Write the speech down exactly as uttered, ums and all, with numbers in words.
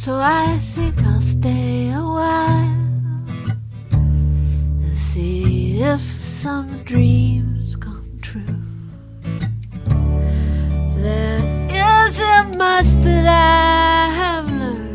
So I think I'll stay a while and see if some dreams come true. There isn't much that